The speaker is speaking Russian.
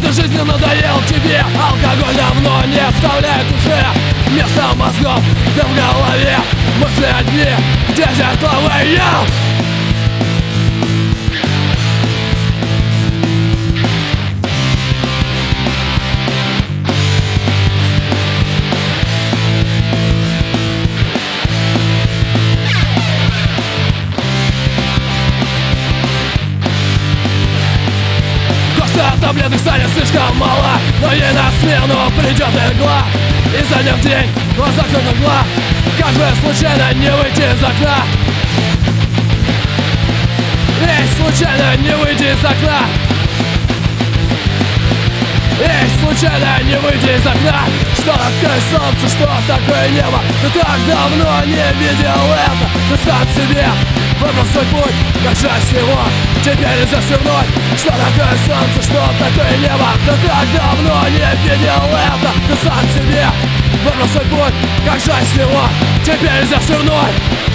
этой жизни надоел тебе. Алкоголь давно не оставляет уже места мозгов, да в голове мысли одни, где зеркаловые. Таблеток станет слишком мало, но ей на смену придет игла. Изо дня в день в глазах как игла. Как бы случайно не выйти из окна. Эй, случайно не выйти из окна. Эй, случайно не выйти из окна. Что такое солнце, что такое небо? Ты так давно не видел это. Ты сам себе выбрал свой путь, как жаль всего теперь нельзя свернуть. Что такое солнце, что такое небо? Ты так давно не видел это. Ты сам себе выбрал свой путь, как жаль всего теперь нельзя свернуть.